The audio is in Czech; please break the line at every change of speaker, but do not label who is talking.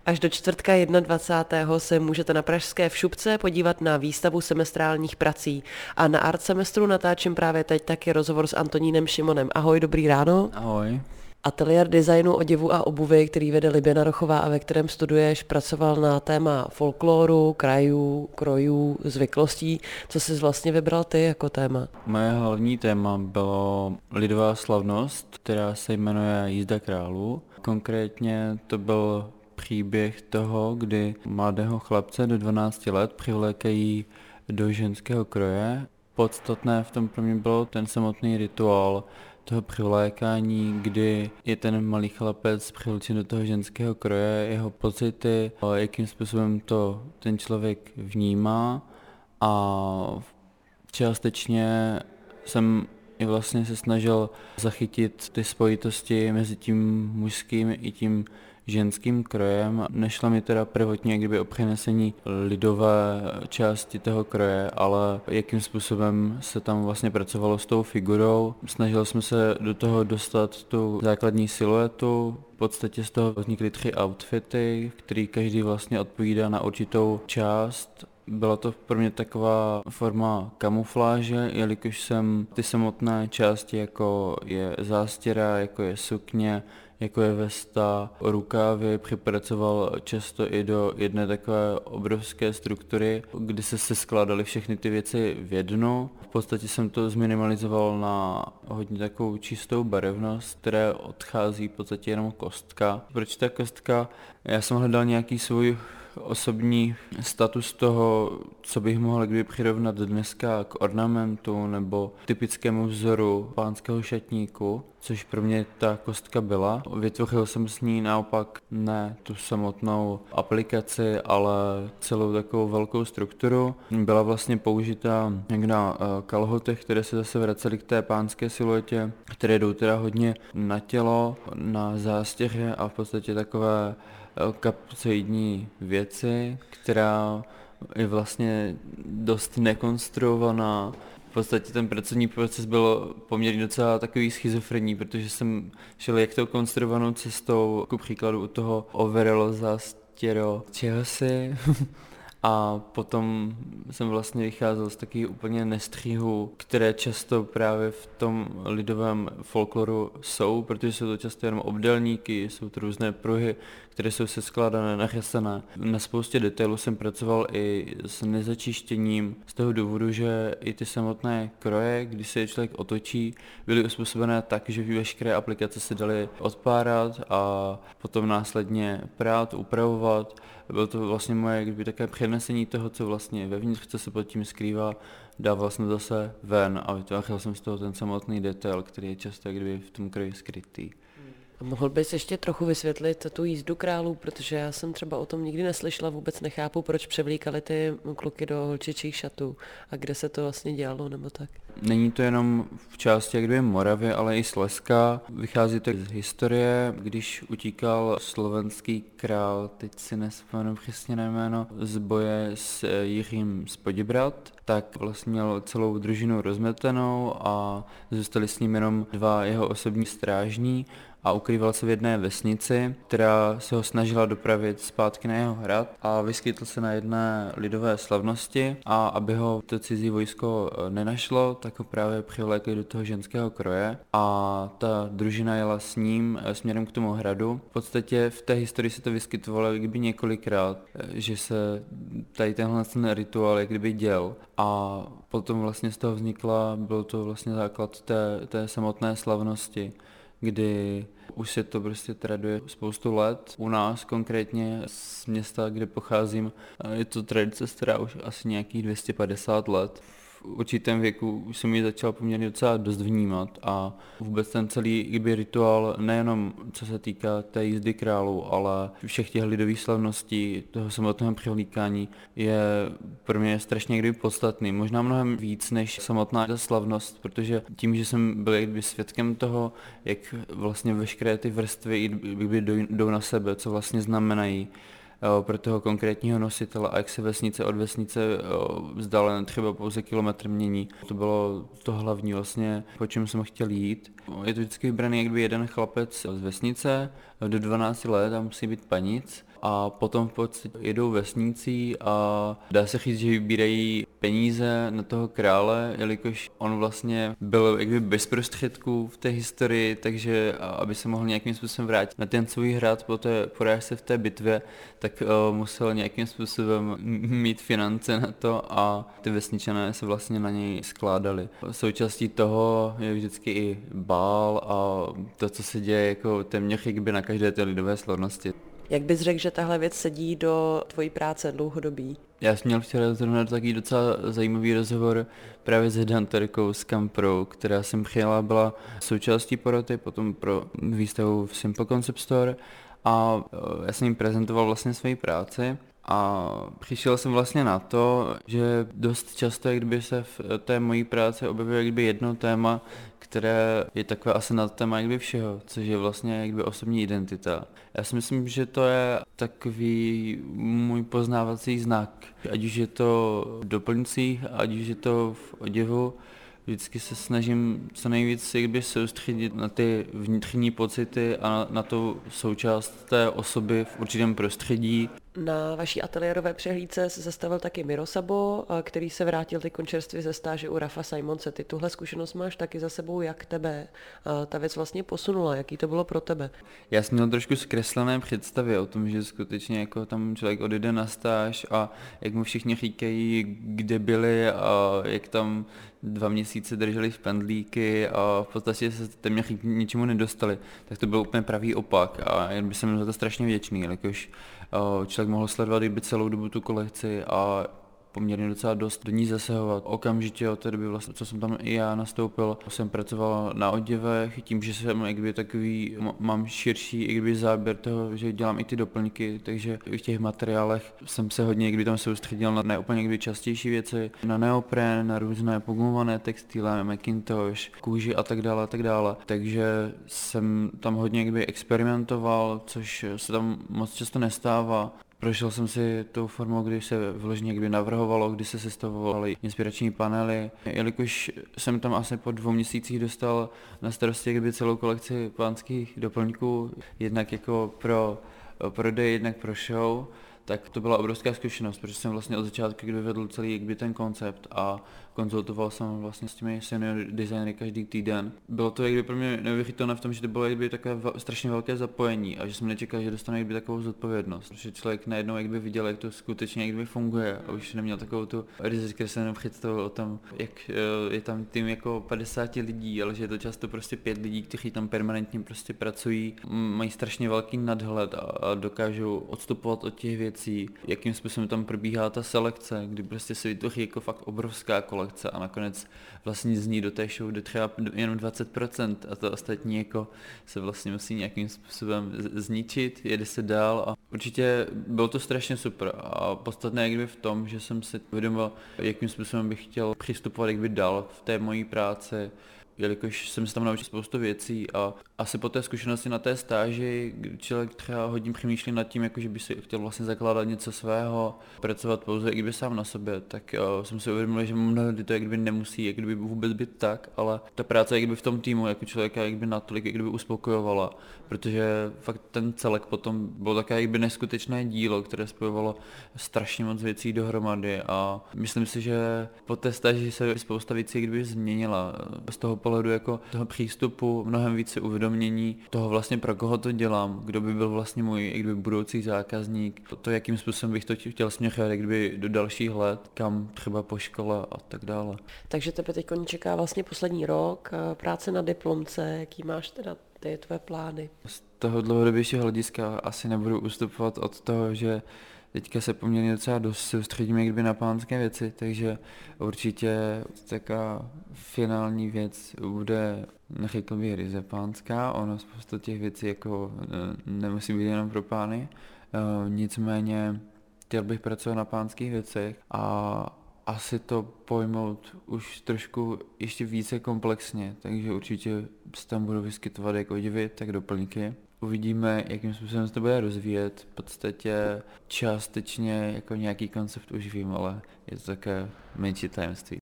Až do čtvrtka 21. se můžete na pražské Všupce podívat na výstavu semestrálních prací. A na Art semestru natáčím právě teď taky rozhovor s Antonínem Šimonem. Ahoj, dobrý ráno.
Ahoj.
Ateliér designu oděvu a obuvy, který vede Liběna Rochová a ve kterém studuješ, pracoval na téma folkloru, krajů, krojů, zvyklostí. Co jsi vlastně vybral ty jako téma?
Moje hlavní téma bylo lidová slavnost, která se jmenuje Jízda králů. Konkrétně to byl příběh toho, kdy mladého chlapce do 12 let přivlékají do ženského kroje. Podstatné v tom pro mě bylo ten samotný rituál toho přivlékání, kdy je ten malý chlapec přivlečen do toho ženského kroje, jeho pocity, jakým způsobem to ten člověk vnímá a částečně jsem i vlastně se snažil zachytit ty spojitosti mezi tím mužským i tím ženským krojem. Nešlo mi teda prvotně kdyby o přenesení lidové části toho kroje, ale jakým způsobem se tam vlastně pracovalo s tou figurou. Snažil jsem se do toho dostat tu základní siluetu, v podstatě z toho vznikly 3 outfity, který každý vlastně odpovídá na určitou část. Byla to pro mě taková forma kamufláže, jelikož jsem ty samotné části, jako je zástěra, jako je sukně, jako je vesta, rukávy, připracoval často i do jedné takové obrovské struktury, kdy se skládaly všechny ty věci v jednu. V podstatě jsem to zminimalizoval na hodně takovou čistou barevnost, které odchází v podstatě jenom kostka. Proč ta kostka? Já jsem hledal nějaký svůj osobní status toho, co bych mohl kdyby přirovnat dneska k ornamentu nebo typickému vzoru pánského šatníku, což pro mě ta kostka byla. Vytvořil jsem s ní naopak ne tu samotnou aplikaci, ale celou takovou velkou strukturu. Byla vlastně použita jak na kalhotech, které se zase vracely k té pánské siluetě, které jdou teda hodně na tělo, na zástěře a v podstatě takové kapucoidní věci, která je vlastně dost nekonstruovaná. V podstatě ten pracovní proces byl poměrně docela takový schizofrenní, protože jsem šel jak tou konstruovanou cestou, ku příkladu u toho overallu zástěro čehosi, a potom jsem vlastně vycházel z takových úplně nestřihů, které často právě v tom lidovém folkloru jsou, protože jsou to často jenom obdélníky, jsou to různé pruhy, které jsou seskládané, nachystané. Na spoustě detailů jsem pracoval i s nezačištěním z toho důvodu, že i ty samotné kroje, když se je člověk otočí, byly uspůsobené tak, že veškeré aplikace se daly odpárat a potom následně prát, upravovat. Bylo to vlastně moje kdyby také přenesení toho, co vlastně je vevnitř, co se pod tím skrývá, dá vlastně zase ven a vytvářel jsem z toho ten samotný detail, který je často kdyby v tom kroji skrytý.
A mohl bys ještě trochu vysvětlit tu jízdu králů, protože já jsem třeba o tom nikdy neslyšela, vůbec nechápu, proč převlíkali ty kluky do holčičích šatů a kde se to vlastně dělalo nebo tak.
Není to jenom v části jak kdyby Moravy, ale i Slezska. Vychází to z historie, když utíkal slovenský král, teď si nespomenu přesně na jméno, z boje s Jiřím z Poděbrad, tak vlastně měl celou družinu rozmetenou a zůstali s ním jenom 2 jeho osobní strážní a ukrýval se v jedné vesnici, která se ho snažila dopravit zpátky na jeho hrad a vyskytl se na jedné lidové slavnosti a aby ho to cizí vojsko nenašlo, tak ho právě přivlékli do toho ženského kroje a ta družina jela s ním směrem k tomu hradu. V podstatě v té historii se to vyskytovalo jak kdyby několikrát, že se tady tenhle ten rituál jak kdyby děl a potom vlastně z toho byl to vlastně základ té samotné slavnosti, kdy už se to prostě traduje spoustu let. U nás konkrétně z města, kde pocházím, je to tradice stará už asi nějakých 250 let. V určitém věku už jsem ji začal poměrně docela dost vnímat a vůbec ten celý rituál, nejenom co se týká té jízdy králů, ale všech těch lidových slavností, toho samotného přivlíkání je pro mě strašně podstatný. Možná mnohem víc než samotná ta slavnost, protože tím, že jsem byl svědkem toho, jak vlastně veškeré ty vrstvy jdou na sebe, co vlastně znamenají pro toho konkrétního nositele a jak se vesnice od vesnice vzdálené třeba pouze kilometr mění. To bylo to hlavní vlastně, po čem jsem chtěl jít. Je to vždycky vybraný jakby jeden chlapec z vesnice do 12 let a musí být panic a potom v podstatě jedou vesnicí a dá se říct, že vybírají peníze na toho krále, jelikož on vlastně byl jakby bez prostředků v té historii, takže aby se mohl nějakým způsobem vrátit na ten svůj hrad po té porážce v té bitvě, tak musel nějakým způsobem mít finance na to a ty vesničané se vlastně na něj skládali. Součástí toho je vždycky i bál a to, co se děje jako téměř jakby na každé té lidové slavnosti.
Jak bys řekl, že tahle věc sedí do tvojí práce dlouhodobí?
Já jsem měl včera zrovna takový docela zajímavý rozhovor právě s headhunterkou z Camprou, která jsem přijela, byla součástí poroty, potom pro výstavu v Simple Concept Store a já jsem jim prezentoval vlastně svoji práci. A přišel jsem vlastně na to, že dost často, jak kdyby se v té mojí práci objevuje jak kdyby jedno téma, které je takové asi nad téma jak kdyby všeho, což je vlastně jak kdyby osobní identita. Já si myslím, že to je takový můj poznávací znak. Ať už je to v doplňcích, ať už je to v oděvu, vždycky se snažím co nejvíc jakby soustředit na ty vnitřní pocity a na tu součást té osoby v určitém prostředí.
Na vaší ateliérové přehlídce se zastavil taky Miro Sabo, který se vrátil teď čerstvě ze stáže u Rafa Simonse. Ty tuhle zkušenost máš taky za sebou, jak tebe ta věc vlastně posunula, jaký to bylo pro tebe?
Já jsem měl trošku zkreslené představy o tom, že skutečně jako tam člověk odjede na stáž a jak mu všichni říkají, kde byli a jak tam 2 měsíce drželi v pendlíky a v podstatě se téměř k ničemu nedostali, tak to byl úplně pravý opak a jen bych jsem za to strašně vděčný, jelikož člověk mohl sledovat i celou dobu tu kolekci a poměrně docela dost do ní zasahovat. Okamžitě od té doby, vlastně, co jsem tam i já nastoupil, jsem pracoval na oděvech, tím, že jsem jakby takový, mám širší jakby záběr toho, že dělám i ty doplňky, takže i v těch materiálech jsem se hodně jakby tam soustředil na neúplně jakby častější věci, na neopren, na různé pogumované textile, Macintosh, kůži a tak dále, a tak dále. Takže jsem tam hodně jakby experimentoval, což se tam moc často nestává. Prošel jsem si tou formou, kdy se vložně někdy navrhovalo, kdy se sestavovaly inspirační panely. Jelikož jsem tam asi po 2 měsících dostal na starosti kdyby celou kolekci pánských doplňků, jednak jako pro prodej, jednak pro show, tak to byla obrovská zkušenost, protože jsem vlastně od začátku vedl celý jakby ten koncept a konzultoval jsem vlastně s těmi senior designery každý týden. Bylo to jakby pro mě neuvěřitelné v tom, že to bylo jakby takové strašně velké zapojení a že jsem nečekal, že dostanu jakby takovou zodpovědnost. Protože člověk najednou jakby viděl, jak to skutečně jakby funguje a už neměl takovou tu ryze zkreslenou představu o tom, jak je tam tým jako 50 lidí, ale že je to často prostě 5 lidí, kteří tam permanentně prostě pracují, mají strašně velký nadhled a dokážou odstupovat od těch věcí, jakým způsobem tam probíhá ta selekce, kdy prostě se vytvoří jako fakt obrovská kolekce a nakonec vlastně z ní do té show jde třeba jenom 20% a to ostatní jako se vlastně musí nějakým způsobem zničit, jede se dál a určitě bylo to strašně super a podstatné jakby v tom, že jsem si uvědomil, jakým způsobem bych chtěl přistupovat jakby dál v té mojí práci, jelikož jsem se tam naučil spoustu věcí a asi po té zkušenosti na té stáži, kdy člověk třeba hodně přemýšlí nad tím, jako že by si chtěl vlastně zakládat něco svého, pracovat pouze jak kdyby sám na sobě, tak jsem si uvědomil, že mnohdy to jak kdyby nemusí jak kdyby vůbec být tak, ale ta práce jak kdyby v tom týmu jako člověka jak kdyby natolik jak kdyby uspokojovala, protože fakt ten celek potom bylo také jak kdyby neskutečné dílo, které spojovalo strašně moc věcí dohromady a myslím si, že po té stáži se spousta věcí jak kdyby změnila z toho pohledu jako toho přístupu, mnohem více uvědomění toho vlastně pro koho to dělám, kdo by byl vlastně můj jak kdyby budoucí zákazník, to jakým způsobem bych to chtěl směřovat jak kdyby do dalších let, kam třeba po škole a tak dále.
Takže tebe teď čeká vlastně poslední rok, práce na diplomce, jaký máš teda ty tvé plány?
Z toho dlouhodobějšího hlediska asi nebudu ustupovat od toho, že teďka se poměrně docela dost soustředíme jak kdyby na pánské věci, takže určitě taková finální věc bude, neřekl bych ryze pánská, ono spoustu těch věcí jako nemusí být jenom pro pány, nicméně chtěl bych pracovat na pánských věcech a asi to pojmout už trošku ještě více komplexně, takže určitě se tam budu vyskytovat jak oděvy, tak doplňky. Uvidíme, jakým způsobem se to bude rozvíjet. V podstatě částečně jako nějaký koncept už vím, ale je to také menší tajemství.